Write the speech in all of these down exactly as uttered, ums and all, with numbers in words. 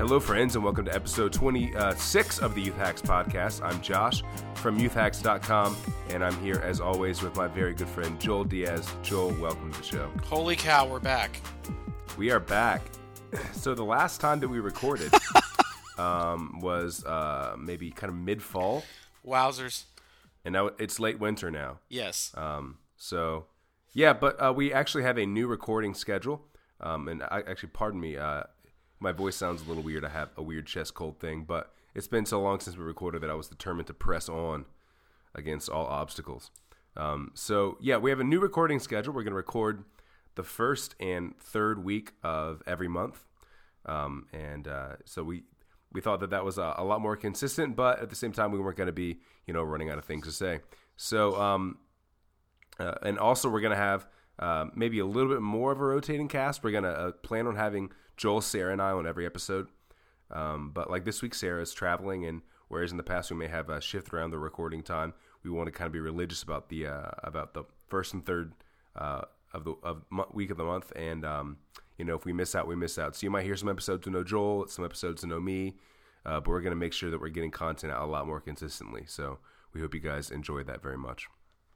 Hello, friends, and welcome to episode twenty-six of the Youth Hacks podcast. I'm Josh from youth hacks dot com, and I'm here, as always, with my very good friend, Joel Diaz. Joel, welcome to the show. Holy cow, we're back. We are back. So the last time that we recorded um, was uh, maybe kind of mid-fall. Wowzers. And now it's late winter now. Yes. Um, so, yeah, but uh, we actually have a new recording schedule. Um, and I, actually, pardon me, uh, my voice sounds a little weird. I have a weird chest cold thing, but it's been so long since we recorded that I was determined to press on against all obstacles. Um, so, yeah, we have a new recording schedule. We're going to record the first and third week of every month. Um, and uh, so we we thought that that was a, a lot more consistent, but at the same time, we weren't going to be, you know, running out of things to say. So, um, uh, and also we're going to have uh, maybe a little bit more of a rotating cast. We're going to uh, plan on having Joel, Sarah, and I on every episode. Um, but like this week, Sarah is traveling, and whereas in the past we may have a shift around the recording time, we want to kind of be religious about the uh, about the first and third uh, of the of mo- week of the month. And um, you know, if we miss out, we miss out. So you might hear some episodes to know Joel, some episodes to know me, uh, but we're going to make sure that we're getting content out a lot more consistently. So we hope you guys enjoy that very much.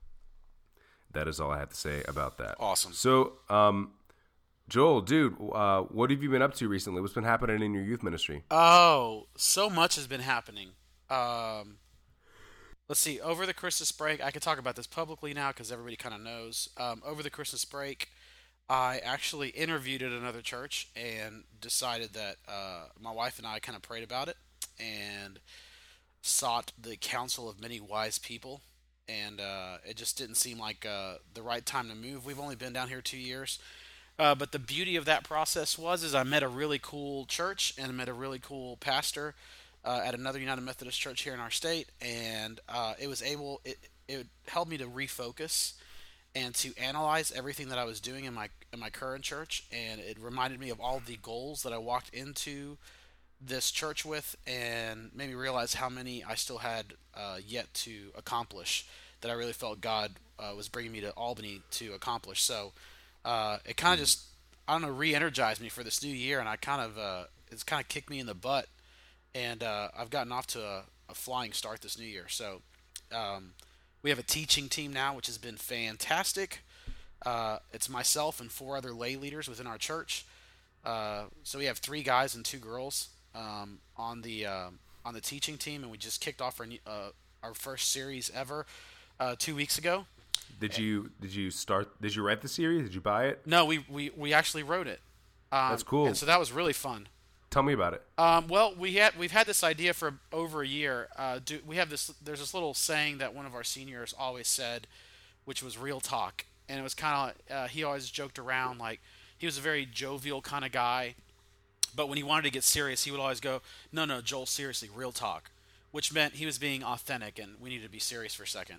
That is all I have to say about that. Awesome. So, um, Joel, dude, uh, what have you been up to recently? What's been happening in your youth ministry? Oh, so much has been happening. Um, let's see. Over the Christmas break, I can talk about this publicly now because everybody kind of knows. Um, over the Christmas break, I actually interviewed at another church and decided that uh, my wife and I kind of prayed about it and sought the counsel of many wise people. And uh, it just didn't seem like uh, the right time to move. We've only been down here two years. Uh, but the beauty of that process was is I met a really cool church and I met a really cool pastor uh, at another United Methodist church here in our state. And uh, it was able, it, it helped me to refocus and to analyze everything that I was doing in my in my current church. And it reminded me of all the goals that I walked into this church with and made me realize how many I still had uh, yet to accomplish that I really felt God uh, was bringing me to Albany to accomplish. So uh, it kind of just, I don't know, re-energized me for this new year, and I kind of, uh, it's kind of kicked me in the butt, and uh, I've gotten off to a, a flying start this new year. So um, we have a teaching team now, which has been fantastic. Uh, it's myself and four other lay leaders within our church. Uh, so we have three guys and two girls um, on the uh, on the teaching team, and we just kicked off our uh, our first series ever uh, two weeks ago. Did you did you start? Did you write the series? Did you buy it? No, we we, we actually wrote it. Um, That's cool. And so that was really fun. Tell me about it. Um, well, we had we've had this idea for over a year. Uh, do, we have this. There's this little saying that one of our seniors always said, which was real talk, and it was kind of uh, he always joked around like he was a very jovial kind of guy, but when he wanted to get serious, he would always go, "No, no, Joel, seriously, real talk," which meant he was being authentic, and we needed to be serious for a second.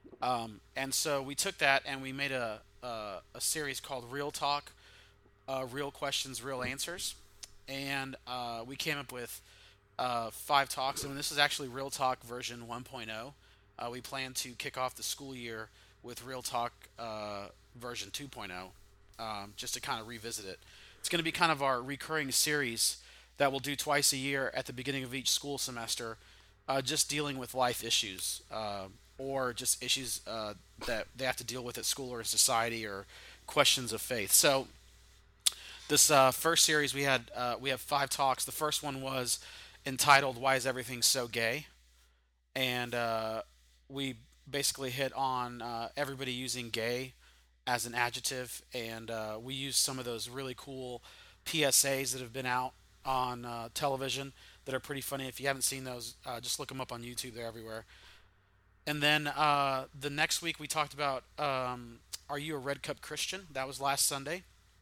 Um, and so we took that and we made a a, a series called Real Talk, uh, Real Questions, Real Answers, and uh, we came up with uh, five talks. And this is actually Real Talk version one point oh. Uh, we plan to kick off the school year with Real Talk uh, version two point oh, um, just to kind of revisit it. It's going to be kind of our recurring series that we'll do twice a year at the beginning of each school semester, uh, just dealing with life issues. Uh, or just issues uh, that they have to deal with at school or in society or questions of faith. So this uh, first series we had, uh, we have five talks. The first one was entitled, Why is Everything So Gay? And uh, we basically hit on uh, everybody using gay as an adjective, and uh, we used some of those really cool P S As that have been out on uh, television that are pretty funny. If you haven't seen those, uh, just look them up on YouTube. They're everywhere. And then uh, the next week we talked about, um, are you a Red Cup Christian? That was last Sunday.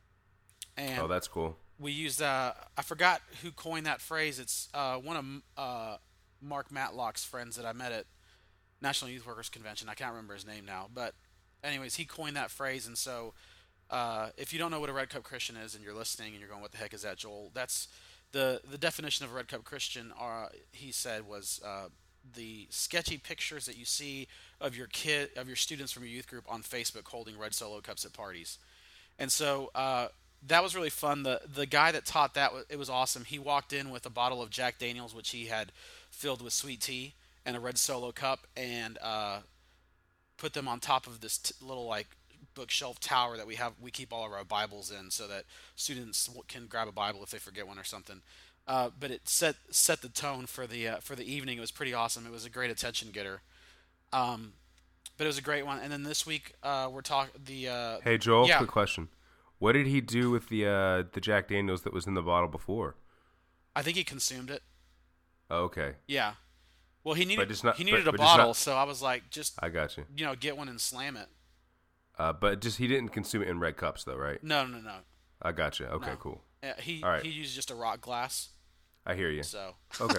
And oh, that's cool. We used, uh, I forgot who coined that phrase. It's uh, one of uh, Mark Matlock's friends that I met at National Youth Workers Convention. I can't remember his name now. But anyways, he coined that phrase. And so uh, if you don't know what a Red Cup Christian is and you're listening and you're going, what the heck is that, Joel? That's the, the definition of a Red Cup Christian, uh, he said, was... Uh, the sketchy pictures that you see of your kid, of your students from your youth group on Facebook holding red Solo cups at parties. And so uh, that was really fun. The the guy that taught that wa- it was awesome. He walked in with a bottle of Jack Daniels, which he had filled with sweet tea, and a red Solo cup, and uh, put them on top of this t- little like bookshelf tower that we have. We keep all of our Bibles in, so that students w- can grab a Bible if they forget one or something. Uh, but it set set the tone for the uh, for the evening. It was pretty awesome. It was a great attention getter. Um, but it was a great one. And then this week uh, we're talking the uh, Hey Joel, yeah. quick question. What did he do with the uh, the Jack Daniels that was in the bottle before? I think he consumed it. Oh, okay, Yeah. Well, he needed just not- he needed but- a but just bottle, not- so I was like, just I got you. you know, get one and slam it. Uh, but just he didn't consume it in red cups though, right? No, no, no. I got you. Okay, No. cool. Uh, he All right. he used just a rock glass. I hear you. So, Okay.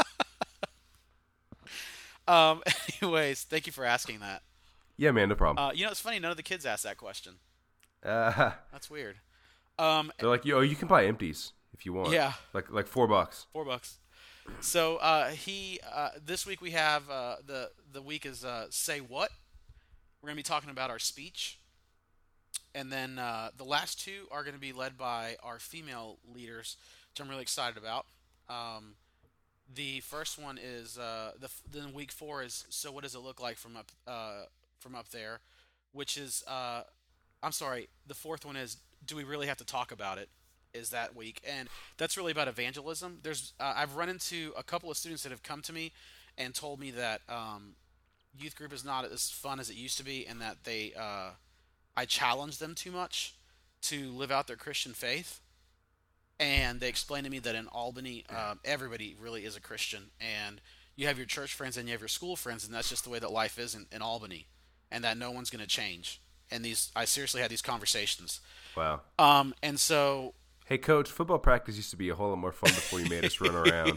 um, anyways, thank you for asking that. Yeah, man, no problem. Uh, you know, it's funny. None of the kids asked that question. Uh, That's weird. Um, they're like, yo, you can buy empties if you want. Yeah. Like like four bucks. four bucks. So uh, he uh, this week we have uh, the the week is uh, say what. We're gonna be talking about our speech, and then uh, the last two are gonna be led by our female leaders, which I'm really excited about. Um, the first one is uh, the then week four is so what does it look like from up uh, from up there, which is uh, I'm sorry. The fourth one is do we really have to talk about it? Is that week, and that's really about evangelism. There's uh, I've run into a couple of students that have come to me and told me that um, youth group is not as fun as it used to be, and that they uh, I challenge them too much to live out their Christian faith. And they explained to me that in Albany, uh, everybody really is a Christian, and you have your church friends and you have your school friends, and that's just the way that life is in, in Albany, and that no one's going to change. And these, I seriously had these conversations. Wow. Um, and so. Hey, coach, football practice used to be a whole lot more fun before you made us run around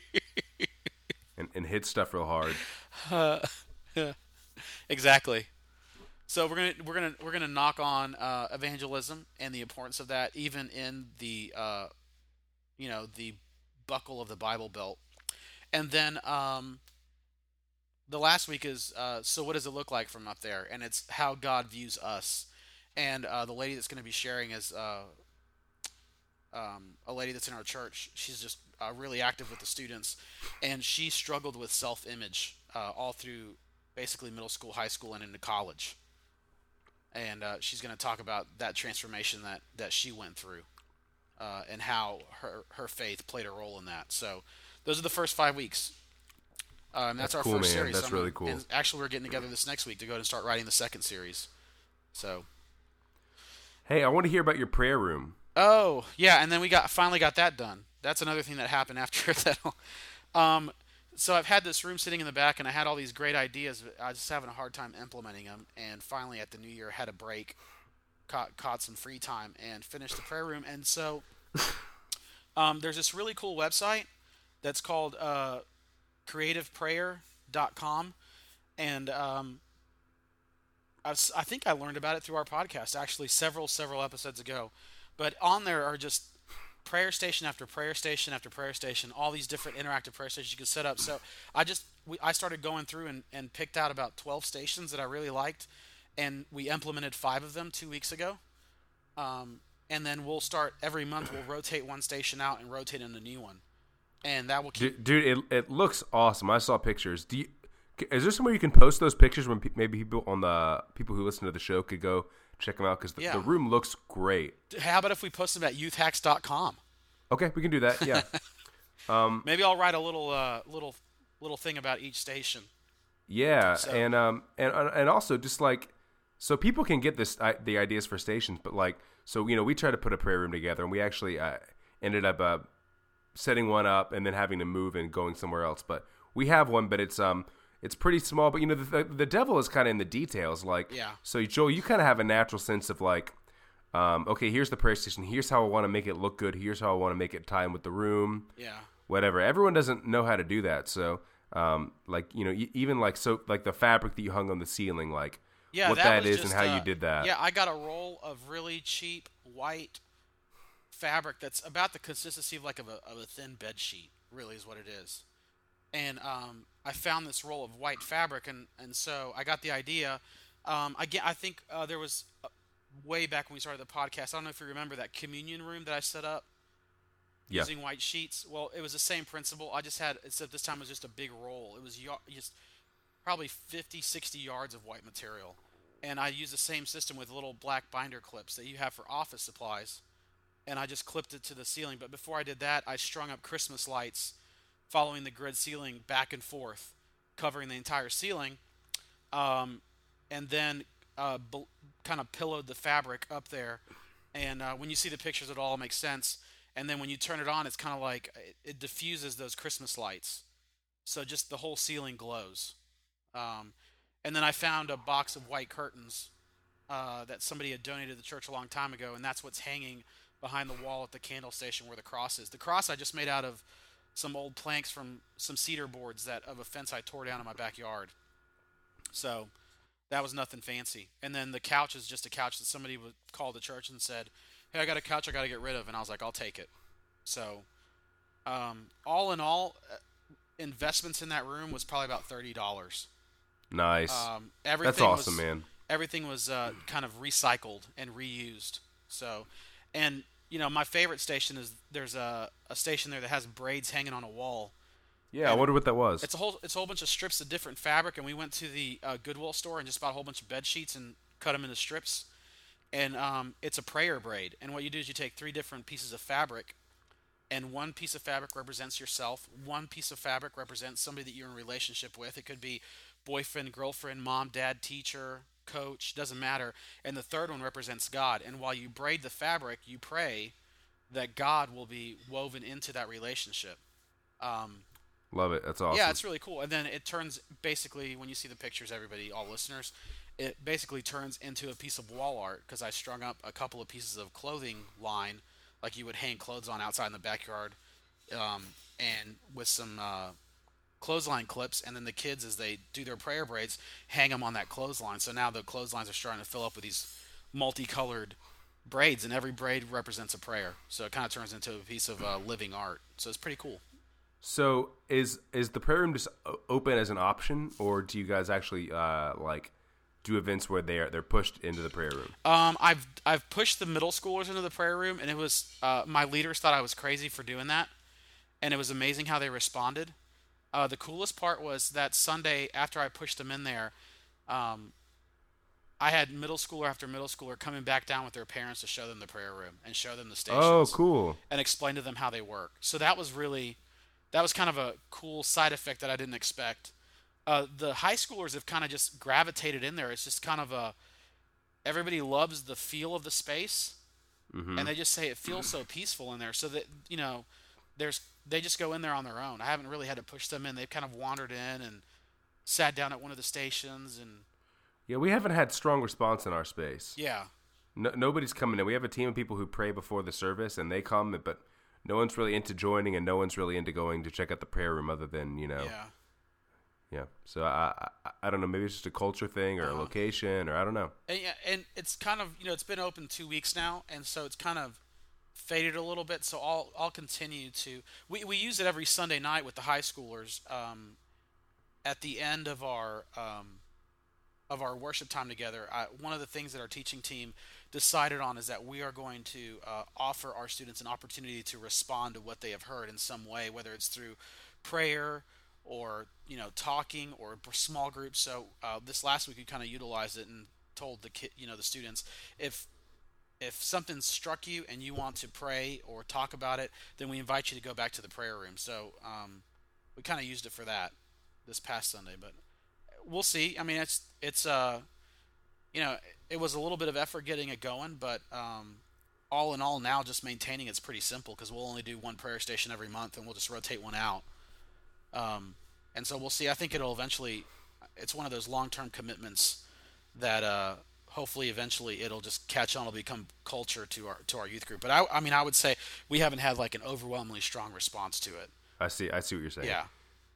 and, and hit stuff real hard. Uh, exactly. So we're gonna we're gonna we're gonna knock on uh, evangelism and the importance of that, even in the uh, you know the buckle of the Bible Belt. And then um, the last week is uh, so what does it look like from up there? And it's how God views us. And uh, the lady that's going to be sharing is uh, um, a lady that's in our church. She's just uh, really active with the students, and she struggled with self-image uh, all through basically middle school, high school, and into college. And uh, she's going to talk about that transformation that, that she went through, uh, and how her her faith played a role in that. So those are the first five weeks. Uh, and that's, That's our cool, first man. series. That's So really cool. And actually, we're getting together this next week to go and start writing the second series. So. Hey, I want to hear about your prayer room. Oh yeah, and then we got finally got that done. That's another thing that happened after that. Um, so I've had this room sitting in the back, and I had all these great ideas. But I was just having a hard time implementing them. And finally, at the new year, had a break, caught caught some free time, and finished the prayer room. And so, um, there's this really cool website that's called uh, creative prayer dot com, and um, I, was, I think I learned about it through our podcast, actually, several several episodes ago. But on there are just prayer station after prayer station after prayer station, all these different interactive prayer stations you can set up. So I just we, I started going through and, and picked out about twelve stations that I really liked, and we implemented five of them two weeks ago. Um, and then we'll start every month. We'll rotate one station out and rotate in a new one, and that will keep. Dude, dude it, it looks awesome. I saw pictures. Do you, is there somewhere you can post those pictures when pe- maybe people on the people who listen to the show could go check them out? Because the, Yeah. the room looks great. How about if we post them at youth hacks dot com? Okay, we can do that. Yeah. um, Maybe I'll write a little uh, little little thing about each station. yeah, So- and um, and and also just like so people can get this I, the ideas for stations, but like so you know we tried to put a prayer room together, and we actually uh, ended up uh, setting one up and then having to move and going somewhere else. But we have one, but it's um. It's pretty small, but you know the the devil is kind of in the details. Like, Yeah. So Joel, you kind of have a natural sense of like, um, okay, here's the prayer station. Here's how I want to make it look good. Here's how I want to make it tie in with the room. Yeah. Whatever. Everyone doesn't know how to do that. So, um, like you know, e- even like so, like the fabric that you hung on the ceiling, like Yeah, what that that was is and just, how uh, you did that. Yeah, I got a roll of really cheap white fabric that's about the consistency of like of a, of a thin bed sheet. Really, is what it is. And um, I found this roll of white fabric, and, and so I got the idea. Um, I get, I think uh, there was uh, way back when we started the podcast. I don't know if you remember that communion room that I set up Yeah. using white sheets. Well, it was the same principle. I just had, except this time it was just a big roll. It was y- just probably fifty, sixty yards of white material. And I used the same system with little black binder clips that you have for office supplies. And I just clipped it to the ceiling. But before I did that, I strung up Christmas lights following the grid ceiling back and forth, covering the entire ceiling. Um, and then uh, b- kind of pillowed the fabric up there. And uh, when you see the pictures, it all makes sense. And then when you turn it on, it's kind of like it, it diffuses those Christmas lights. So just the whole ceiling glows. Um, and then I found a box of white curtains uh, that somebody had donated to the church a long time ago, and that's what's hanging behind the wall at the candle station where the cross is. The cross I just made out of some old planks from some cedar boards that of a fence I tore down in my backyard. So that was nothing fancy. And then the couch is just a couch that somebody would call the church and said, "Hey, I got a couch I got to get rid of," and I was like, "I'll take it." So, um, all in all, uh, investments in that room was probably about thirty dollars. Nice. Um, everything That's awesome, was, man. Everything was uh, kind of recycled and reused. So, and you know, my favorite station is there's a, a station there that has braids hanging on a wall. Yeah, I And wonder what that was. It's a whole it's a whole bunch of strips of different fabric, and we went to the uh, Goodwill store and just bought a whole bunch of bed sheets and cut them into strips. And um, it's a prayer braid. And what you do is you take three different pieces of fabric, and one piece of fabric represents yourself. One piece of fabric represents somebody that you're in a relationship with. It could be boyfriend, girlfriend, mom, dad, teacher, coach, doesn't matter. And the third one represents God. And while you braid the fabric, you pray that God will be woven into that relationship. Um, Love it. That's awesome. yeah, it's really cool. And then it turns, basically, when you see the pictures, everybody, all listeners, it basically turns into a piece of wall art because I strung up a couple of pieces of clothing line like you would hang clothes on outside in the backyard, um, and with some uh, clothesline clips, and then the kids, as they do their prayer braids, hang them on that clothesline. So now the clotheslines are starting to fill up with these multicolored braids, and every braid represents a prayer. So it kind of turns into a piece of uh, living art. So it's pretty cool. So is is the prayer room just o- open as an option, or do you guys actually uh, like do events where they're they're pushed into the prayer room? Um, I've I've pushed the middle schoolers into the prayer room, and it was uh, my leaders thought I was crazy for doing that, and it was amazing how they responded. Uh, the coolest part was that Sunday after I pushed them in there, um, I had middle schooler after middle schooler coming back down with their parents to show them the prayer room and show them the stations. Oh, cool! And explain to them how they work. So that was really, that was kind of a cool side effect that I didn't expect. Uh, the high schoolers have kind of just gravitated in there. It's just kind of a, everybody loves the feel of the space, mm-hmm. and they just say it feels so peaceful in there. So that, you know, there's they just go in there on their own. I haven't really had to push them in. They've kind of wandered in and sat down at one of the stations, and yeah, we haven't had strong response in our space. yeah, no, nobody's coming in. We have a team of people who pray before the service, and they come, but no one's really into joining, and no one's really into going to check out the prayer room, other than you know. yeah. Yeah, so I, I I don't know. Maybe it's just a culture thing or Uh-huh. a location, or I don't know. And, yeah, and it's kind of, you know, it's been open two weeks now, and so it's kind of faded a little bit. So I'll I'll continue to. We we use it every Sunday night with the high schoolers. Um, at the end of our um, of our worship time together, I, one of the things that our teaching team decided on is that we are going to uh, offer our students an opportunity to respond to what they have heard in some way, whether it's through prayer or you know talking or small groups. So uh, this last week we kind of utilized it and told the kid, you know, the students, if if something struck you and you want to pray or talk about it, then we invite you to go back to the prayer room. So um, we kind of used it for that this past Sunday, but we'll see. I mean, it's it's uh you know it was a little bit of effort getting it going, but um, all in all, now just maintaining it's pretty simple because we'll only do one prayer station every month and we'll just rotate one out. Um, and so we'll see. I think it'll eventually, it's one of those long-term commitments that uh, hopefully eventually it'll just catch on. It'll become culture to our to our youth group. But I, I mean, I would say we haven't had like an overwhelmingly strong response to it. I see. I see what you're saying. Yeah.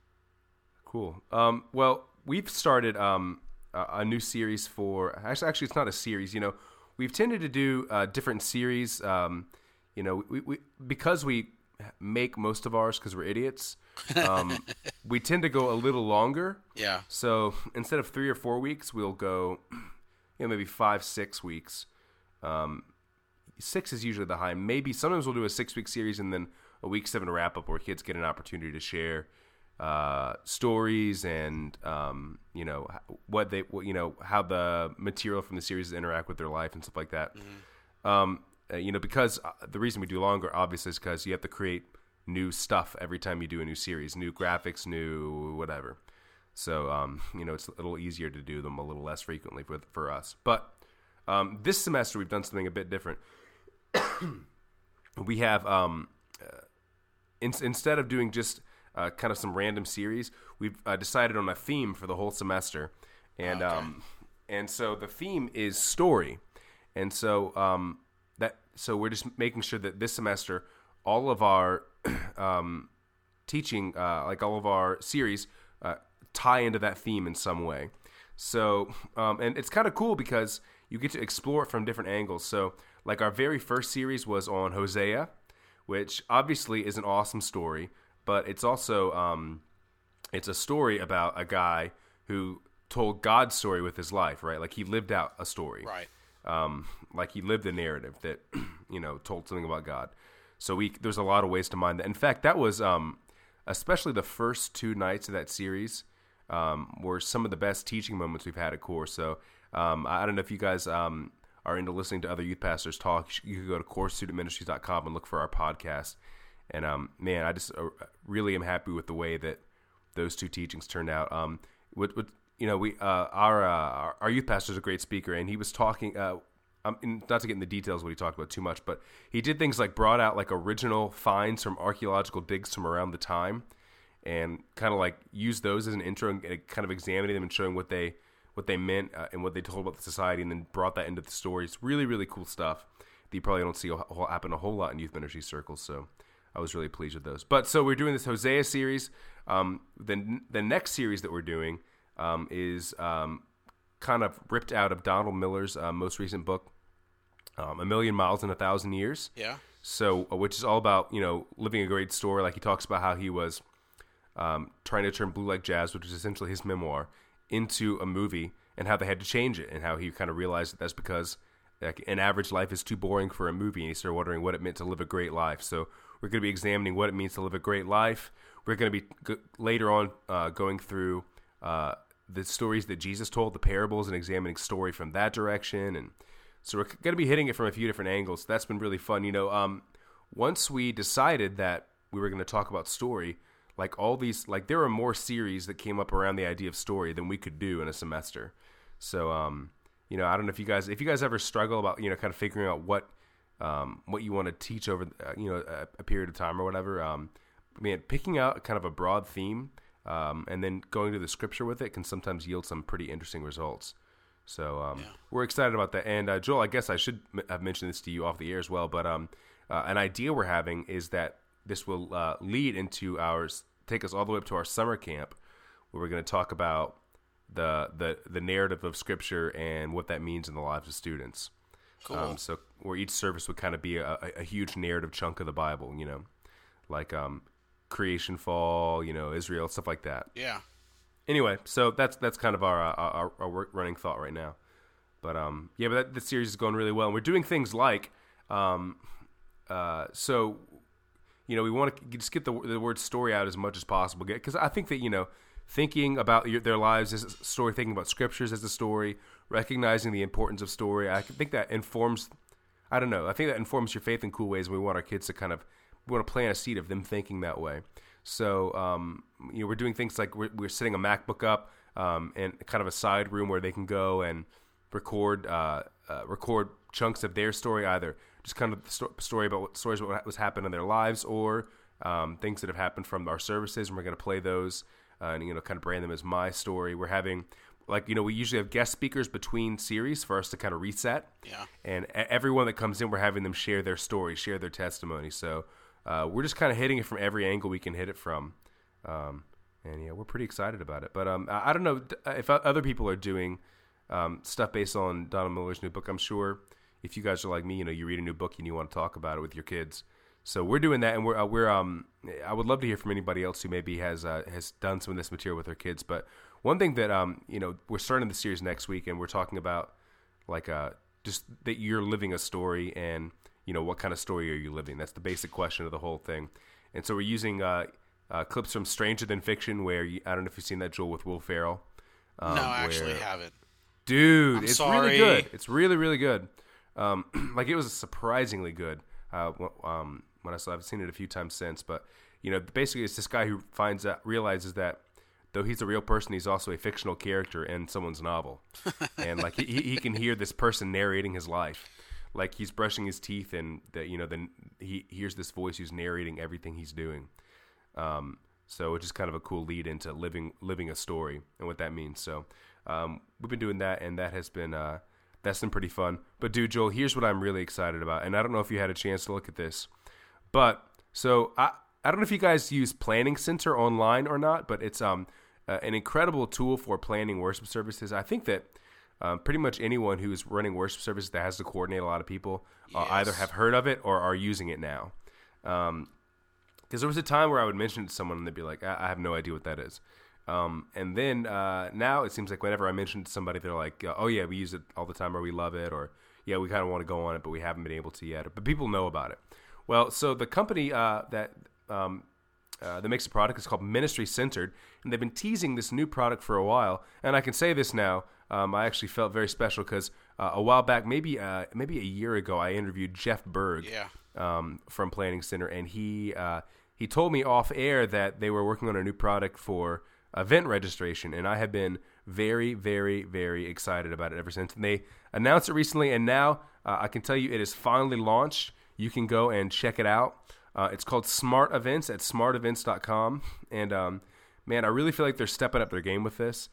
Cool. Um, well, we've started um, a, a new series for. Actually, actually, it's not a series. You know, we've tended to do uh, different series. Um, you know, we, we because we make most of ours because we're idiots. Um, we tend to go a little longer. Yeah. So instead of three or four weeks, we'll go, you know, maybe five, six weeks. Um, six is usually the high. Maybe sometimes we'll do a six week series and then a week seven wrap up where kids get an opportunity to share uh, stories and um, you know what they what, you know how the material from the series interact with their life and stuff like that. Mm-hmm. Um, uh, you know, because the reason we do longer, obviously, is because you have to create new stuff every time you do a new series, new graphics, new whatever. So, um, you know, it's a little easier to do them a little less frequently for, for us. But um, this semester, we've done something a bit different. We have, um, uh, in, instead of doing just uh, kind of some random series, we've uh, decided on a theme for the whole semester. And okay. um, and so the theme is story. And so um, that so we're just making sure that this semester, all of our um, teaching, uh, like all of our series, uh, tie into that theme in some way. So, um, and it's kind of cool because you get to explore it from different angles. So, like our very first series was on Hosea, which obviously is an awesome story, but it's also um, it's a story about a guy who told God's story with his life, right? Like he lived out a story, right? Um, like he lived a narrative that you know told something about God. So we there's a lot of ways to mine that. In fact, that was um, especially the first two nights of that series um, were some of the best teaching moments we've had at Core. So um, I don't know if you guys um, are into listening to other youth pastors talk. You could go to core student ministries dot com and look for our podcast. And um, man, I just uh, really am happy with the way that those two teachings turned out. Um, with, with you know, we uh, our, uh, our our youth pastor is a great speaker, and he was talking. Uh, Um, not to get in the details of what he talked about too much, but he did things like brought out like original finds from archaeological digs from around the time, and kind of like used those as an intro and kind of examining them and showing what they what they meant uh, and what they told about the society, and then brought that into the story. It's really really cool stuff that you probably don't see a whole, happen a whole lot in youth ministry circles. So I was really pleased with those. But so we're doing this Hosea series. Um, the the next series that we're doing um, is. Um, kind of ripped out of Donald Miller's uh, most recent book, um, A Million Miles in a Thousand Years. Yeah. So, uh, which is all about, you know, living a great story. Like he talks about how he was um, trying to turn Blue Like Jazz, which is essentially his memoir, into a movie, and how they had to change it, and how he kind of realized that that's because like, an average life is too boring for a movie, and he started wondering what it meant to live a great life. So we're going to be examining what it means to live a great life. We're going to be g- later on uh, going through uh, the stories that Jesus told, the parables, and examining story from that direction. And so we're going to be hitting it from a few different angles. That's been really fun. You know, um, once we decided that we were going to talk about story, like all these, like there are more series that came up around the idea of story than we could do in a semester. So, um, you know, I don't know if you guys, if you guys ever struggle about, you know, kind of figuring out what, um, what you want to teach over, uh, you know, a, a period of time or whatever. Um, man, picking out kind of a broad theme, Um, and then going to the scripture with it can sometimes yield some pretty interesting results. So um, yeah. We're excited about that. And uh, Joel, I guess I should m- have mentioned this to you off the air as well. But um, uh, an idea we're having is that this will uh, lead into ours, take us all the way up to our summer camp, where we're going to talk about the the the narrative of scripture and what that means in the lives of students. Cool. Um, so where each service would kind of be a, a, a huge narrative chunk of the Bible, you know, like um. creation, fall, you know, Israel, stuff like that. Yeah. Anyway, so that's that's kind of our our, our work running thought right now. But um, yeah, but that, the series is going really well, and we're doing things like, um, uh, so, you know, we want to just get the the word story out as much as possible, because I think that you know, thinking about your, their lives as a story, thinking about scriptures as a story, recognizing the importance of story, I think that informs. I don't know. I think that informs your faith in cool ways. And we want our kids to kind of. We want to plant a seed of them thinking that way. So, um, you know, we're doing things like we're, we're setting a MacBook up um, and kind of a side room where they can go and record uh, uh, record chunks of their story, either just kind of the sto- story about what stories about what was happened in their lives, or um, things that have happened from our services, and we're going to play those uh, and you know kind of brand them as my story. We're having like you know we usually have guest speakers between series for us to kind of reset. Yeah. And everyone that comes in, we're having them share their story, share their testimony. So. Uh, we're just kind of hitting it from every angle we can hit it from. Um, and, yeah, we're pretty excited about it. But um, I, I don't know if other people are doing um, stuff based on Donald Miller's new book. I'm sure if you guys are like me, you know, you read a new book and you want to talk about it with your kids. So we're doing that, and we're, uh, we're um, I would love to hear from anybody else who maybe has uh, has done some of this material with their kids. But one thing that, um, you know, we're starting the series next week, and we're talking about, like, uh, just that you're living a story, and you know, what kind of story are you living? That's the basic question of the whole thing. And so we're using uh, uh, clips from Stranger Than Fiction, where you, I don't know if you've seen that, Joel, with Will Ferrell. Um, no, I actually where, haven't. Dude, I'm it's sorry. really good. It's really, really good. Um, like, it was surprisingly good. Uh, um, when I saw, I've seen it a few times since, but you know, basically, it's this guy who finds out, realizes that though he's a real person, he's also a fictional character in someone's novel, and like he he can hear this person narrating his life, like he's brushing his teeth, and that you know then he hears this voice who's narrating everything he's doing. Um, so it's just kind of a cool lead into living living a story and what that means. So um, we've been doing that, and that has been uh, that's been pretty fun. But dude, Joel, here's what I'm really excited about, and I don't know if you had a chance to look at this, but so I. I don't know if you guys use Planning Center online or not, but it's um uh, an incredible tool for planning worship services. I think that um, pretty much anyone who is running worship services that has to coordinate a lot of people uh, yes. either have heard of it or are using it now. Um, because there was a time where I would mention it to someone and they'd be like, I, I have no idea what that is. Um, and then uh, now it seems like whenever I mention it to somebody, they're like, oh yeah, we use it all the time, or we love it, or yeah, we kind of want to go on it, but we haven't been able to yet. But people know about it. Well, so the company uh, that Um, uh, that makes a product is called Ministry Centered, and they've been teasing this new product for a while. And I can say this now: um, I actually felt very special because uh, a while back, maybe uh, maybe a year ago, I interviewed Jeff Berg yeah. um, from Planning Center, and he uh, he told me off air that they were working on a new product for event registration, and I have been very, very, very excited about it ever since. And they announced it recently, and now uh, I can tell you it is finally launched. You can go and check it out. Uh, it's called Smart Events at smart events dot com. And, um, man, I really feel like they're stepping up their game with this.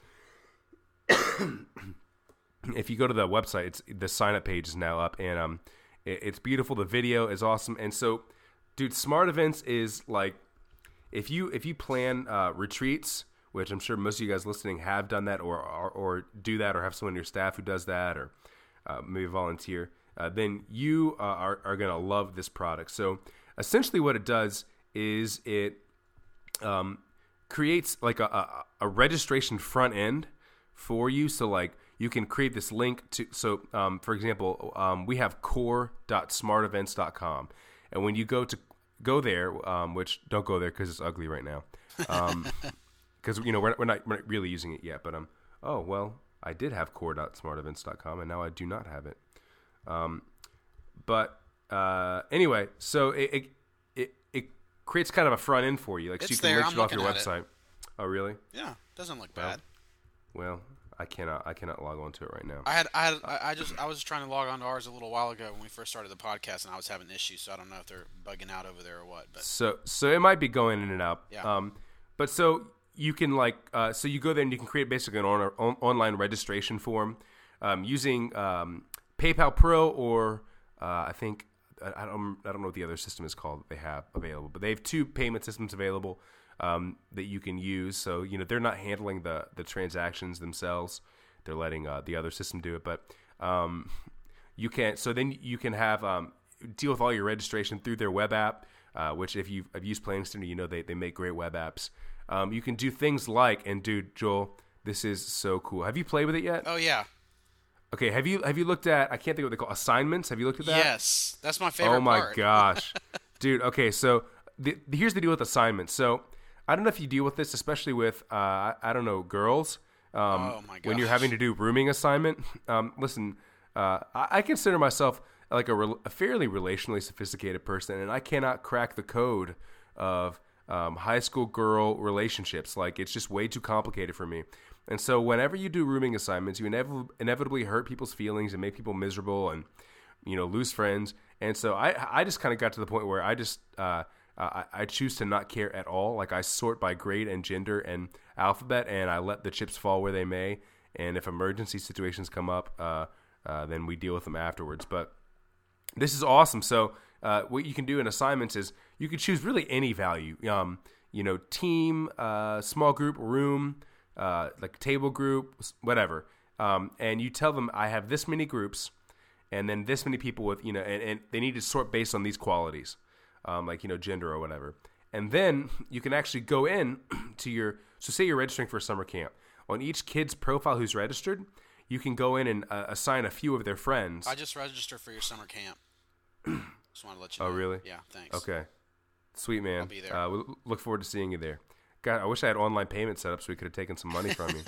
If you go to the website, it's the sign-up page is now up. And um, it, it's beautiful. The video is awesome. And so, dude, Smart Events is like, if you if you plan uh, retreats, which I'm sure most of you guys listening have done that or, or, or do that or have someone on your staff who does that or uh, maybe volunteer, uh, then you uh, are, are going to love this product. So, essentially, what it does is it um, creates like a, a, a registration front end for you. So, like, you can create this link to. So, um, for example, um, we have core dot smart events dot com, and when you go to go there, um, which don't go there because it's ugly right now, because um, you know we're, we're not we're not really using it yet. But um, oh well, I did have core dot smart events dot com, and now I do not have it. Um, but Uh, anyway, so it, it it it creates kind of a front end for you, like it's so you can there. link I'm it off your looking at website. It. Oh, really? Yeah, doesn't look well, bad. Well, I cannot I cannot log on to it right now. I had I had I just I was trying to log on to ours a little while ago when we first started the podcast, and I was having issues, so I don't know if they're bugging out over there or what. But so so it might be going in and out. Yeah. Um, but so you can like uh, so you go there and you can create basically an on, on, online registration form um, using um, PayPal Pro or uh, I think. I don't I don't know what the other system is called that they have available, but they have two payment systems available um, that you can use. So, you know, they're not handling the, the transactions themselves. They're letting uh, the other system do it. But um, you can so then you can have um, deal with all your registration through their web app, uh, which if you've, you've used Planning Center, you know they, they make great web apps. Um, you can do things like, and dude, Joel, this is so cool. Have you played with it yet? Oh, yeah. Okay, have you have you looked at, I can't think of what they call assignments? Have you looked at that? Yes, that's my favorite part. Oh my part. gosh. Dude, okay, so the, here's the deal with assignments. So I don't know if you deal with this, especially with, uh, I, I don't know, girls. Um, oh my gosh. When you're having to do rooming assignment. Um, listen, uh, I, I consider myself like a, re- a fairly relationally sophisticated person, and I cannot crack the code of um, high school girl relationships. Like, it's just way too complicated for me. And so whenever you do rooming assignments, you inev- inevitably hurt people's feelings and make people miserable and, you know, lose friends. And so I I just kind of got to the point where I just, uh, I, I choose to not care at all. Like, I sort by grade and gender and alphabet, and I let the chips fall where they may. And if emergency situations come up, uh, uh, then we deal with them afterwards. But this is awesome. So uh, what you can do in assignments is you can choose really any value, um, you know, team, uh, small group, room, Uh, like table group, whatever, um, and you tell them I have this many groups, and then this many people with, you know, and, and they need to sort based on these qualities, um, like, you know, gender or whatever. And then you can actually go in to your, so say you're registering for a summer camp. On each kid's profile who's registered, you can go in and uh, assign a few of their friends. I just registered for your summer camp. Just want to let you oh, know. really? Yeah, thanks. Okay. Sweet, man. I'll be there. Uh, we look forward to seeing you there. God, I wish I had online payment set up so we could have taken some money from you.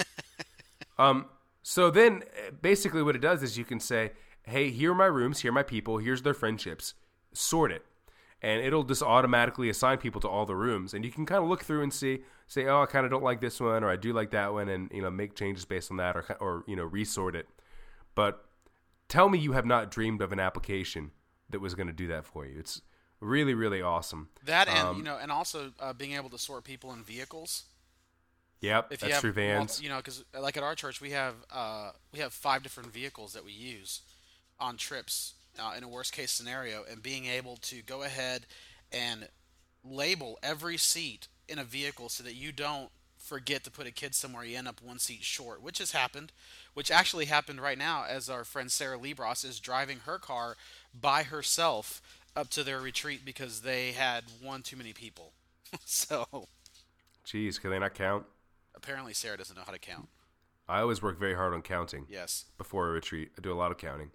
um. So then, basically what it does is you can say, hey, here are my rooms, here are my people, here's their friendships. Sort it. And it'll just automatically assign people to all the rooms. And you can kind of look through and see, say, oh, I kind of don't like this one, or I do like that one, and, you know, make changes based on that, or, or you know, resort it. But tell me you have not dreamed of an application that was going to do that for you. It's really, really awesome. That and, um, you know, and also uh, being able to sort people in vehicles. Yep, If that's you have, true, vans. You know, because like at our church, we have uh, we have five different vehicles that we use on trips uh, in a worst case scenario, and being able to go ahead and label every seat in a vehicle so that you don't forget to put a kid somewhere you end up one seat short, which has happened, which actually happened right now as our friend Sarah Libras is driving her car by herself up to their retreat because they had one too many people. So, Jeez, can they not count? apparently Sarah doesn't know how to count. I always work very hard on counting. Yes. Before a retreat, I do a lot of counting.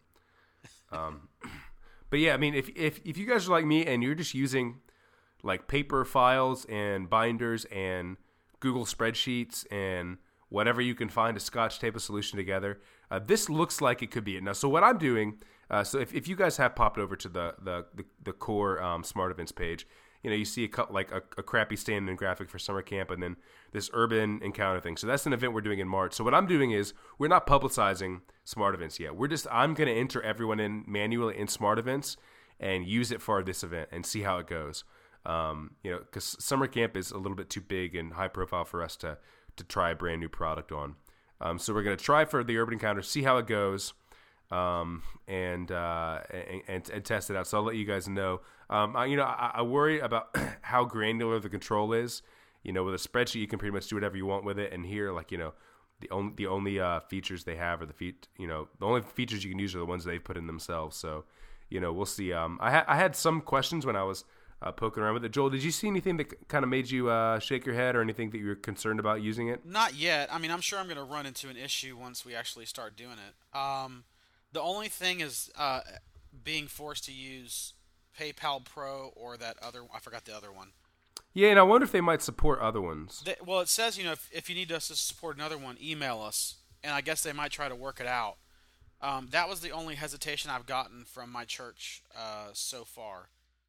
Um, but yeah, I mean, if if if you guys are like me and you're just using like paper files and binders and Google spreadsheets and whatever you can find to Scotch tape a solution together, uh, this looks like it could be it. Now, so what I'm doing, uh, so if, if you guys have popped over to the the the, the core um, Smart Events page, you know, you see a cut like a, a crappy stand-in graphic for summer camp, and then this urban encounter thing. So that's an event we're doing in March. So what I'm doing is we're not publicizing Smart Events yet. We're just I'm going to enter everyone in manually in Smart Events and use it for this event and see how it goes. Um, you know, because summer camp is a little bit too big and high profile for us to to try a brand new product on. Um, so we're going to try for the urban encounter, see how it goes. Um, and, uh, and, and, and test it out. So I'll let you guys know. Um, I, you know, I, I worry about how granular the control is. You know, with a spreadsheet, you can pretty much do whatever you want with it. And here, like, you know, the only, the only, uh, features they have are the feet, you know, the only features you can use are the ones they've put in themselves. So, you know, we'll see. Um, I had, I had some questions when I was, uh, poking around with it. Joel, did you see anything that kind of made you, uh, shake your head or anything that you were concerned about using it? Not yet. I mean, I'm sure I'm going to run into an issue once we actually start doing it. Um, The only thing is uh, being forced to use PayPal Pro or that other – I forgot the other one. Yeah, and I wonder if they might support other ones. They, well, it says, you know, if, if you need us to support another one, email us. And I guess they might try to work it out. Um, that was the only hesitation I've gotten from my church uh, so far.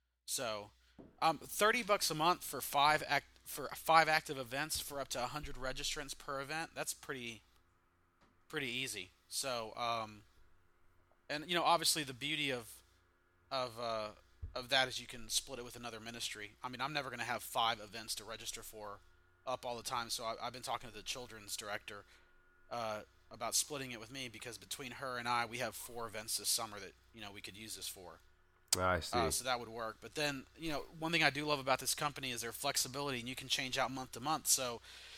So um, thirty bucks a month for five act, for five active events for up to one hundred registrants per event, that's pretty pretty easy. So um, – and you know, obviously, the beauty of of uh, of that is you can split it with another ministry. I mean, I'm never going to have five events to register for up all the time. So I, I've been talking to the children's director uh, about splitting it with me because between her and I, we have four events this summer that you know we could use this for. I see. Uh, so that would work. But then, you know, one thing I do love about this company is their flexibility, and you can change out month to month. So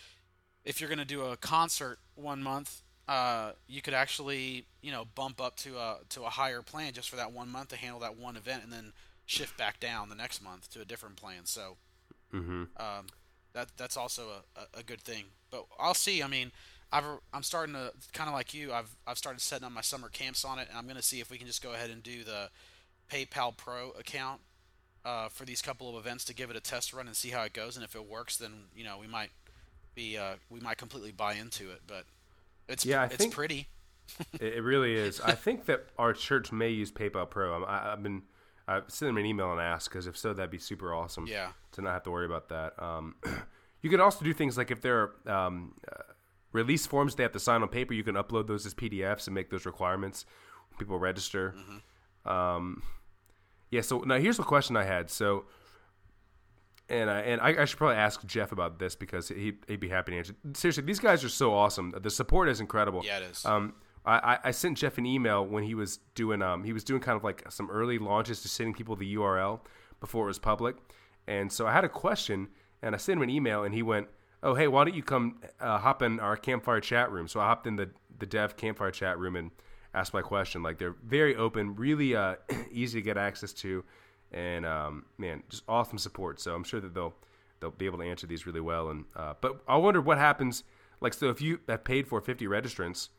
if you're going to do a concert one month. Uh, you could actually, you know, bump up to a to a higher plan just for that one month to handle that one event, and then shift back down the next month to a different plan. So, mm-hmm. um, that that's also a, a good thing. But I'll see. I mean, I've I'm starting to kind of like you. I've I've started setting up my summer camps on it, and I'm going to see if we can just go ahead and do the PayPal Pro account uh, for these couple of events to give it a test run and see how it goes. And if it works, then you know we might be uh, we might completely buy into it, but. It's yeah, I it's think pretty. It really is. I think that our church may use PayPal Pro. I'm, I, I've been I've sent them an email and asked because if so, that'd be super awesome. Yeah. To not have to worry about that. Um, you could also do things like if there are um, uh, release forms they have to sign on paper, you can upload those as P D Fs and make those requirements. People register. Mm-hmm. Um, yeah. So now here's a question I had. So. And I, and I, I should probably ask Jeff about this because he, he'd be happy to answer. Seriously, these guys are so awesome. The support is incredible. Yeah, it is. Um, I, I sent Jeff an email when he was doing um he was doing kind of like some early launches to sending people the U R L before it was public. And so I had a question, and I sent him an email, and he went, oh, hey, why don't you come uh, hop in our campfire chat room? So I hopped in the, the dev campfire chat room and asked my question. Like, they're very open, really uh, easy to get access to. And um, man, just awesome support. So I'm sure that they'll they'll be able to answer these really well. And uh, but I wonder what happens. Like, so if you have paid for fifty registrants,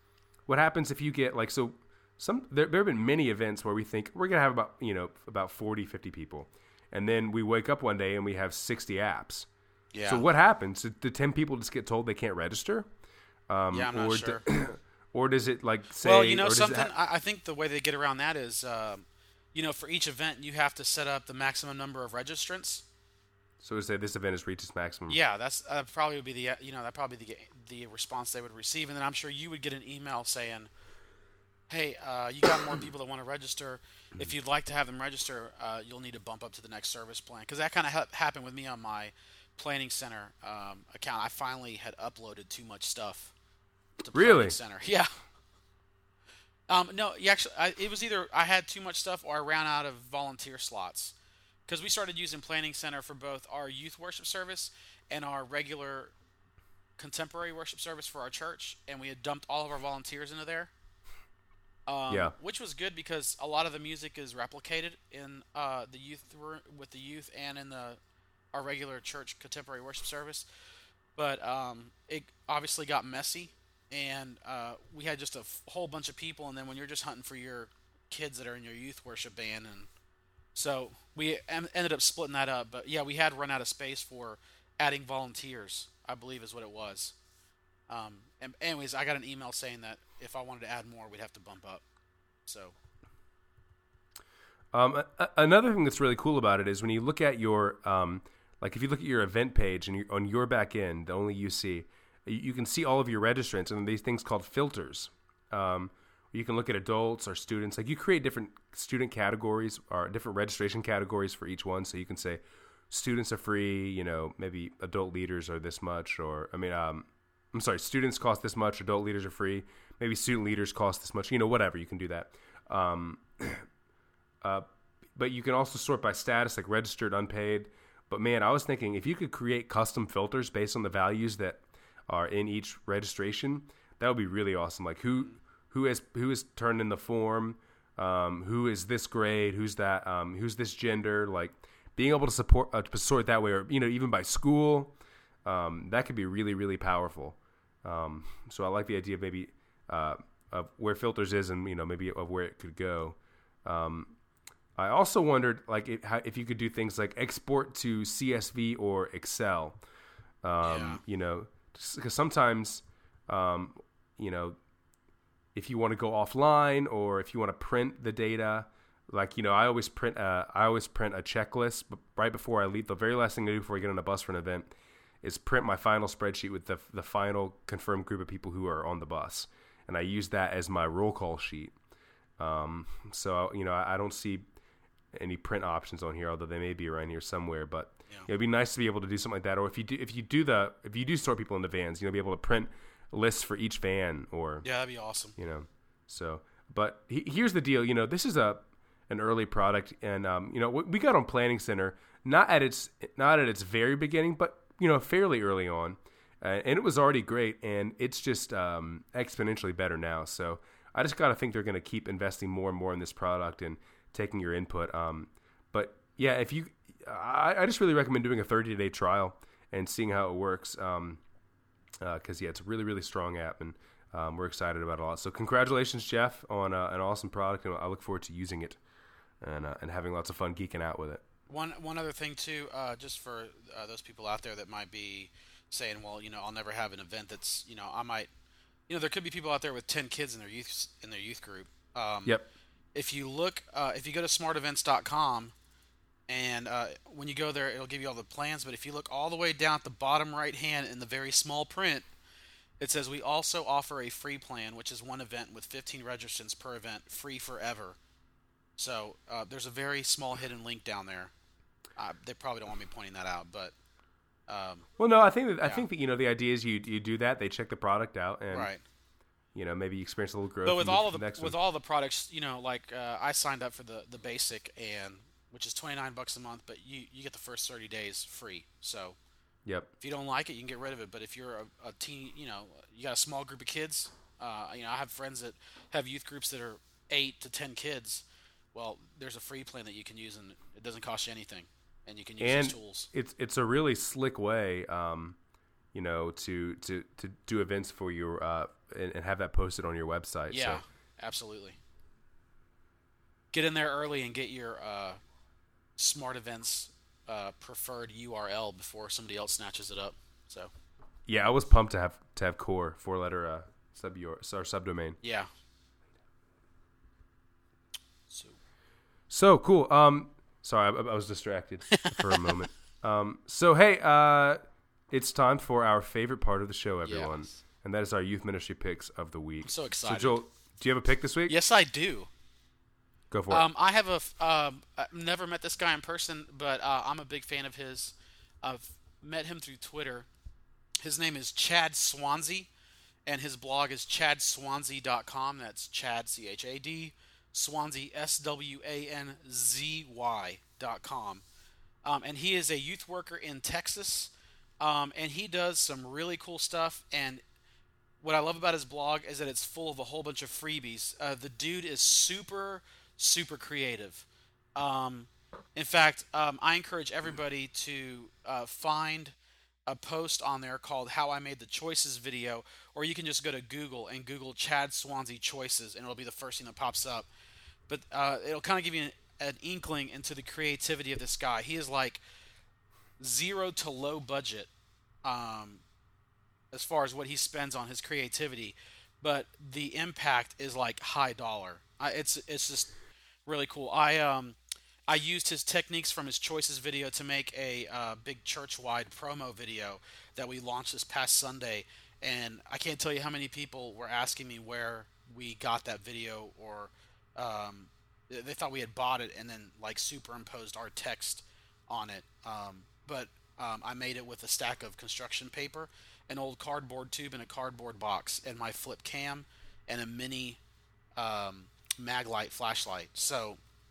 what happens if you get like so some there, there have been many events where we think we're gonna have about you know about forty, fifty people, and then we wake up one day and we have sixty apps. Yeah. So what happens? Do the ten people just get told they can't register? Um, yeah, I'm not or sure. Do, or does it like say? Well, you know or does something. It ha- I, I think the way they get around that is, um, you know, for each event you have to set up the maximum number of registrants. so to say this event has reached its maximum. Yeah, that's uh, probably would be the you know that probably the the response they would receive, and then I'm sure you would get an email saying, "Hey, uh, you got more people that want to register. If you'd like to have them register, uh, you'll need to bump up to the next service plan." Because that kind of ha- happened with me on my Planning Center um, account. I finally had uploaded too much stuff to Really? Planning Center. Yeah. Um, no, you actually, I, it was either I had too much stuff or I ran out of volunteer slots. Because we started using Planning Center for both our youth worship service and our regular contemporary worship service for our church, and we had dumped all of our volunteers into there. Um, Yeah. Which was good because a lot of the music is replicated in uh, the youth with the youth and in the our regular church contemporary worship service. But um, it obviously got messy, and uh, we had just a f- whole bunch of people. And then when you're just hunting for your kids that are in your youth worship band, and so we em- ended up splitting that up. But yeah, we had run out of space for adding volunteers, I believe is what it was. Um, and anyways, I got an email saying that if I wanted to add more, we'd have to bump up. So, Um, a- another thing that's really cool about it is when you look at your, um, like if you look at your event page and you on your back end, the only you see, you, you can see all of your registrants and these things called filters. Um, you can look at adults or students. Like you create different student categories or different registration categories for each one. So you can say students are free, you know, maybe adult leaders are this much, or I mean, um, I'm sorry, students cost this much, adult leaders are free. Maybe student leaders cost this much, you know, whatever, you can do that. Um, uh, but you can also sort by status, like registered, unpaid. But man, I was thinking if you could create custom filters based on the values that are in each registration, that would be really awesome. Like who who has who has turned in the form, um, who is this grade, who's that, um, who's this gender, like being able to support uh, to sort that way, or you know, even by school, um, that could be really really powerful. Um, so I like the idea of maybe uh, of where filters is, and you know maybe of where it could go. Um, I also wondered like if, how, if you could do things like export to C S V or Excel. Um, Yeah. You know, because sometimes, um, you know, if you want to go offline or if you want to print the data, like you know, I always print a, I always print a checklist but right before I leave. The very last thing to do before I get on a bus for an event is print my final spreadsheet with the the final confirmed group of people who are on the bus, and I use that as my roll call sheet. Um, so you know, I, I don't see any print options on here, although they may be around here somewhere. But Yeah. you know, it'd be nice to be able to do something like that. Or if you do, if you do the, if you do sort people into vans, you know, be able to print lists for each van, or yeah, that'd be awesome. you know, so. But he, here's the deal. You know, this is a an early product, and um, you know, we, we got on Planning Center not at its not at its very beginning, but you know, fairly early on, uh, and it was already great, and it's just um, exponentially better now. So I just got to think they're going to keep investing more and more in this product and taking your input. Um, but yeah, if you, I, I just really recommend doing a thirty day trial and seeing how it works. Um, uh, cause yeah, it's a really, really strong app, and um, we're excited about it a lot. So congratulations, Jeff, on uh, an awesome product, and I look forward to using it and, uh, and having lots of fun geeking out with it. One one other thing too, uh, just for uh, those people out there that might be saying, well, you know, I'll never have an event that's, you know, I might, you know, there could be people out there with ten kids in their youth in their youth group. Um, Yep. If you look, uh, if you go to smart events dot com, and uh, when you go there, it'll give you all the plans. But if you look all the way down at the bottom right hand in the very small print, it says we also offer a free plan, which is one event with fifteen registrants per event, free forever. So uh, there's a very small hidden link down there. Uh, they probably don't want me pointing that out, but um, Well, no, I think that, I Yeah. think that, you know, the idea is you, you do that, they check the product out, and right. you know, maybe you experience a little growth. But with and move all to of the, the next with one. all the products, you know, like uh, I signed up for the, the basic, and which is twenty-nine bucks a month, but you, you get the first thirty days free. So Yep. if you don't like it, you can get rid of it. But if you're a, a teen, you know, you got a small group of kids. Uh, you know, I have friends that have youth groups that are eight to ten kids. Well, there's a free plan that you can use, and it doesn't cost you anything, and you can use And these tools. it's it's a really slick way. Um, you know, to to, to do events for your uh, and, and have that posted on your website. Yeah, so. absolutely. Get in there early and get your uh, Smart Events uh, preferred U R L before somebody else snatches it up. So. Yeah, I was pumped to have to have core four letter uh, sub or subdomain. Yeah. So. So cool. Um, sorry, I, I was distracted for a moment. Um, so hey, uh, it's time for our favorite part of the show, everyone, Yes. and that is our youth ministry picks of the week. I'm so excited. So Joel, do you have a pick this week? Yes, I do. Go for Um, it. I have a. f- Um, I've never met this guy in person, but uh, I'm a big fan of his. I've met him through Twitter. His name is Chad Swansea, and his blog is chad swansea dot com. That's Chad, C H A D, Swansea, S W A N Z Y dot com. Um, and he is a youth worker in Texas, um, and he does some really cool stuff. And what I love about his blog is that it's full of a whole bunch of freebies. Uh, the dude is super, super creative. Um, in fact, um, I encourage everybody to uh, find a post on there called How I Made the Choices video, or you can just go to Google and Google Chad Swansea Choices, and it'll be the first thing that pops up. But uh, it'll kind of give you an, an inkling into the creativity of this guy. He is like zero to low budget um, as far as what he spends on his creativity, but the impact is like high dollar. I, it's it's just really cool. I um I used his techniques from his choices video to make a uh, big church-wide promo video that we launched this past Sunday, and I can't tell you how many people were asking me where we got that video, or um, they they thought we had bought it and then like superimposed our text on it. Um, but um, I made it with a stack of construction paper, an old cardboard tube, and a cardboard box, and my flip cam, and a mini um, Maglite flashlight. So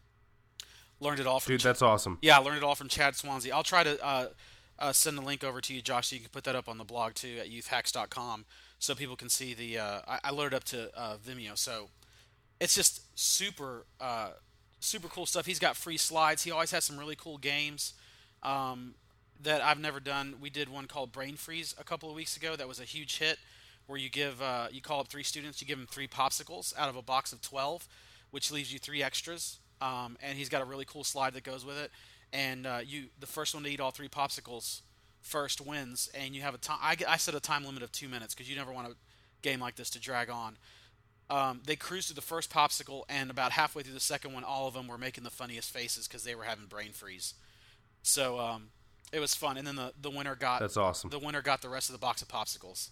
learned it all from Dude, Ch- that's awesome. yeah, I learned it all from Chad Swansea. I'll try to uh, uh, send the link over to you, Josh, so you can put that up on the blog too at youth hacks dot com, so people can see the. Uh, I, I loaded up to uh, Vimeo, so it's just super, uh, super cool stuff. He's got free slides. He always has some really cool games um, that I've never done. We did one called Brain Freeze a couple of weeks ago that was a huge hit, where you give uh, you call up three students, you give them three popsicles out of a box of twelve, which leaves you three extras. Um, and he's got a really cool slide that goes with it. And uh, you, the first one to eat all three popsicles first wins. And you have a time. I, I set a time limit of two minutes because you never want a game like this to drag on. Um, they cruised through the first popsicle, and about halfway through the second one, all of them were making the funniest faces because they were having brain freeze. So um, it was fun. And then the, the winner got That's awesome. the winner got the rest of the box of popsicles.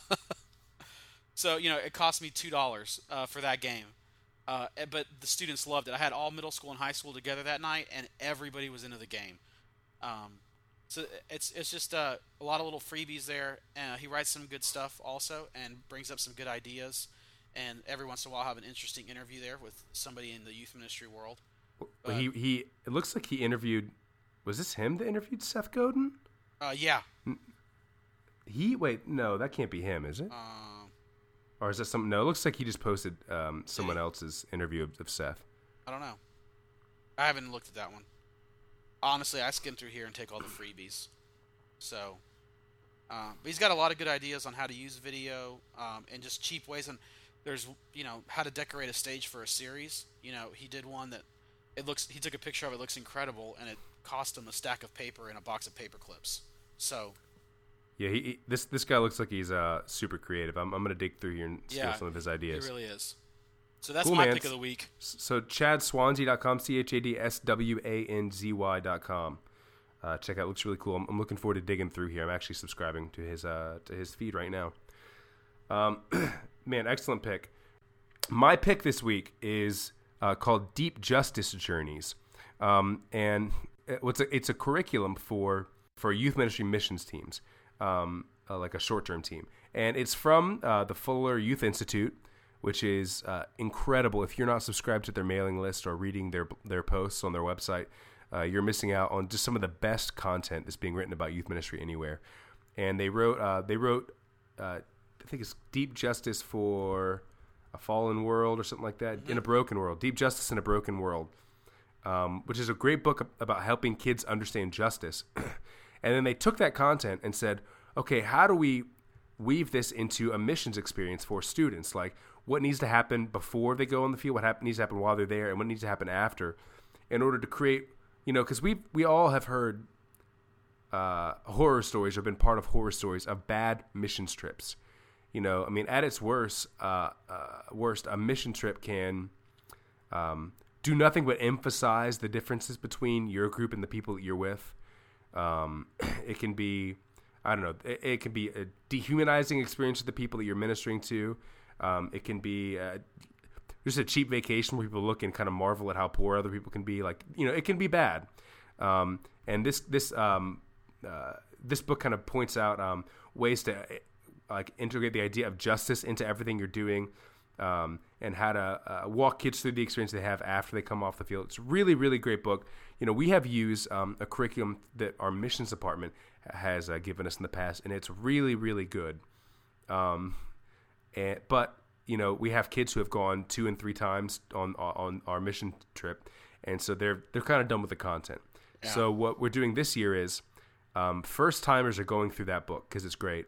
So you know, it cost me two dollars uh, for that game. Uh, but the students loved it. I had all middle school and high school together that night, and everybody was into the game. Um, so it's it's just uh, a lot of little freebies there. Uh, he writes some good stuff also, and brings up some good ideas. And every once in a while, have an interesting interview there with somebody in the youth ministry world. Well, he he. It looks like he interviewed. Was this him that interviewed Seth Godin? Uh, yeah. He wait no, that can't be him, is it? Uh, Or is that something? No, it looks like he just posted um, someone else's interview of, of Seth. I don't know. I haven't looked at that one. Honestly, I skim through here and take all the freebies. So, um, but he's got a lot of good ideas on how to use video um, and just cheap ways. And there's, you know, how to decorate a stage for a series. You know, he did one that it looks. He took a picture of it. Looks incredible, and it cost him a stack of paper and a box of paper clips. So. Yeah, he, he this this guy looks like he's uh, super creative. I'm I'm gonna dig through here and steal Yeah, some of his ideas. He really is. So that's Cool, my man. pick of the week. So chad swansea dot com, C H A D S W A N Z Y dot com. Uh, check out. Looks really cool. I'm, I'm looking forward to digging through here. I'm actually subscribing to his uh, to his feed right now. Um, man, excellent pick. My pick this week is uh, called Deep Justice Journeys, um, and it's a, it's a curriculum for for youth ministry missions teams, um, uh, like a short term team, and it's from uh, the Fuller Youth Institute, which is uh, incredible. If you're not subscribed to their mailing list or reading their their posts on their website, uh, you're missing out on just some of the best content that's being written about youth ministry anywhere. And they wrote uh, they wrote uh, I think it's Deep Justice for a Fallen World or something like that. Mm-hmm. In a Broken World, Deep Justice in a Broken World, um, which is a great book about helping kids understand justice. And then they took that content and said, okay, how do we weave this into a missions experience for students? Like, what needs to happen before they go on the field, what happen, needs to happen while they're there, and what needs to happen after, in order to create, you know, because we we all have heard uh, horror stories or been part of horror stories of bad missions trips. You know, I mean, at its worst, uh, uh, worst, a mission trip can um, do nothing but emphasize the differences between your group and the people that you're with. Um, it can be, I don't know, it, it can be a dehumanizing experience with the people that you're ministering to. Um, it can be uh, just a cheap vacation where people look and kind of marvel at how poor other people can be. Like, you know, it can be bad. Um, and this this um, uh, this book kind of points out um, ways to like integrate the idea of justice into everything you're doing, um, and how to uh, walk kids through the experience they have after they come off the field. It's a really, really great book. You know, we have used um, a curriculum that our missions department has uh, given us in the past, and it's really, really good. Um, and, but, you know, we have kids who have gone two and three times on on our mission trip, and so they're they're kind of done with the content. Yeah. So what we're doing this year is um, first-timers are going through that book because it's great.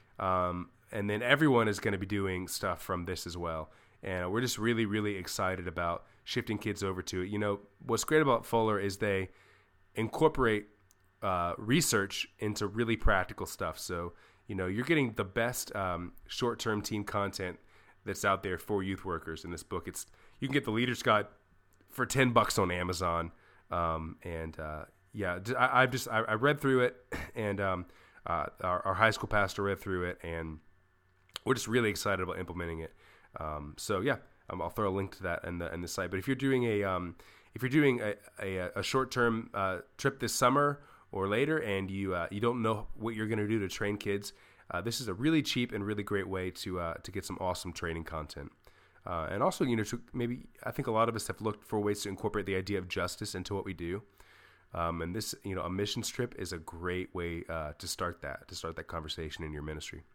Um, and then everyone is going to be doing stuff from this as well. And we're just really, really excited about shifting kids over to it. You know, what's great about Fuller is they incorporate uh, research into really practical stuff. So, you know, you're getting the best um, short-term team content that's out there for youth workers in this book. It's you can get the Leader's Guide for ten bucks on Amazon. Um, and uh, yeah, I, I've just I, I read through it, and um, uh, our, our high school pastor read through it, and we're just really excited about implementing it. Um, so yeah, um, I'll throw a link to that in the in the site. But if you're doing a um, if you're doing a, a, a short-term uh, trip this summer or later, and you uh, you don't know what you're going to do to train kids, uh, this is a really cheap and really great way to uh, to get some awesome training content. Uh, and also, you know, to maybe I think a lot of us have looked for ways to incorporate the idea of justice into what we do. Um, and this, you know, a missions trip is a great way uh, to start that to start that conversation in your ministry.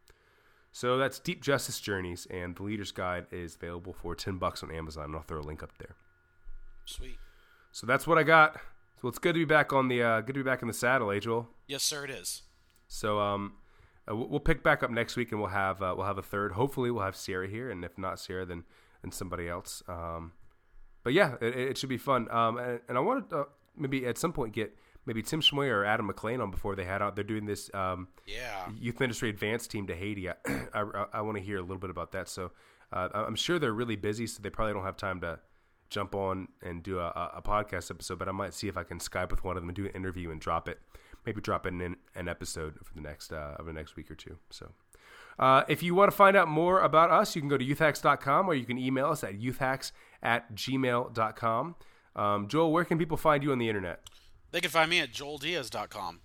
So that's Deep Justice Journeys, and the Leader's Guide is available for ten bucks on Amazon, and I'll throw a link up there. Sweet. So that's what I got. So it's good to be back on the uh, good to be back in the saddle, eh, Joel? Yes, sir, it is. So um, uh, we'll pick back up next week, and we'll have uh, we'll have a third. Hopefully, we'll have Sarah here, and if not Sarah, then then somebody else. Um, but yeah, it, it should be fun. Um, and, and I wanted to maybe at some point get maybe Tim Schmoyer or Adam McLean on before they head out. They're doing this um, yeah. youth ministry advanced team to Haiti. I, I, I want to hear a little bit about that. So uh, I'm sure they're really busy, so they probably don't have time to jump on and do a, a podcast episode. But I might see if I can Skype with one of them and do an interview and drop it. Maybe drop it in an episode for the next uh, over the next week or two. So uh, if you want to find out more about us, you can go to youth hacks dot com or you can email us at youth hacks at gmail dot com. Um, Joel, where can people find you on the internet? They can find me at joel diaz dot com.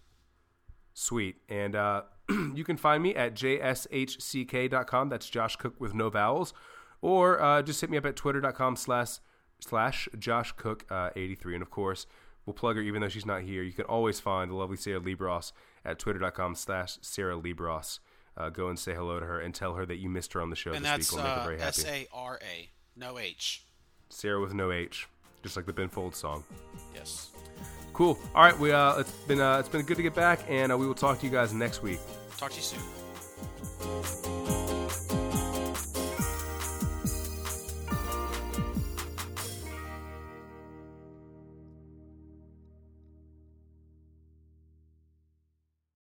Sweet. And uh, you can find me at j s h c k dot com. That's Josh Cook with no vowels. Or uh, just hit me up at twitter dot com slash slash Josh Cook eighty-three. And of course, we'll plug her even though she's not here. You can always find the lovely Sarah Libros at twitter dot com slash Sarah Libros. Uh, go and say hello to her and tell her that you missed her on the show and this week. We'll make her very happy. S A R A, no H. Sarah with no H, just like the Ben Folds song. Yes. Cool. All right, we uh, it's been uh, it's been good to get back, and uh, we will talk to you guys next week. Talk to you soon.